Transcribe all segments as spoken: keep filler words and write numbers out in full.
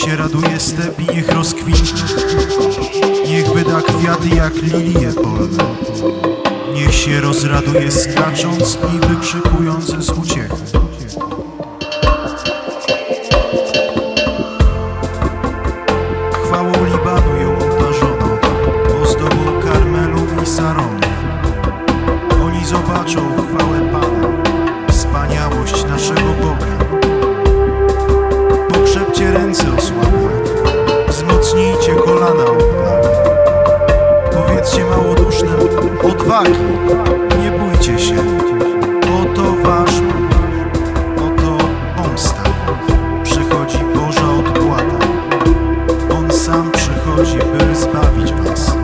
się raduje step i niech rozkwitnie. Niech wyda kwiaty jak lilie polne. Niech się rozraduje skacząc i wykrzykując z uciechy. Chwałą Libanu ją obdarzono, ozdobą Karmelu i Saronu. Oni zobaczą chwałę Pana, wspaniałość naszego Boga. Pokrzepcie ręce osłabłe, wzmocnijcie kolana oblane. Powiedzcie małodusznemu: odwagi, nie bójcie się, oto wasz Bóg, oto pomsta, przychodzi Boża odpłata. On sam przychodzi, by zbawić was.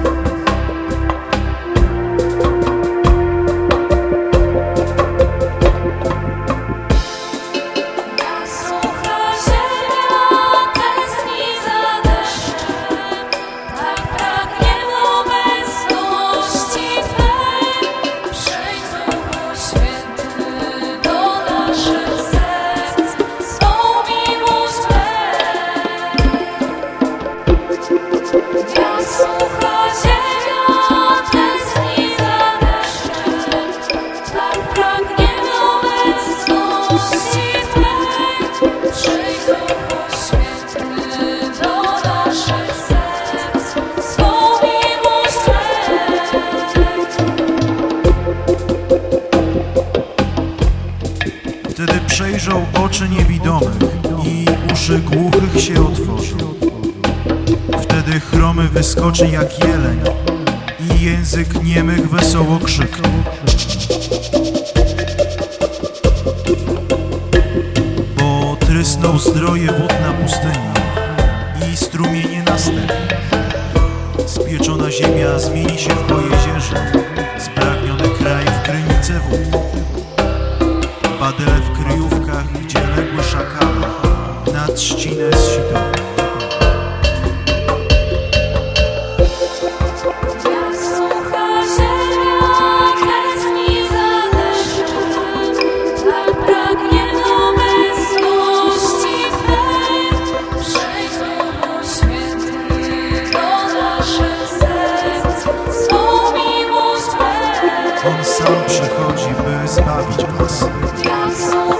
Wtedy przejrzą oczy niewidomych i uszy głuchych się otworzą. Wtedy chromy wyskoczy jak jeleń i język niemych wesoło krzyknie. Bo trysną zdroje wód na pustyni i strumienie następne. Spieczona ziemia zmieni się w pojezierze, spragniony kraj w krynicę wód. Badyle w kryjówkach, gdzie legły szakale, na trzcinę z sitą. On sam przychodzi, by zbawić was.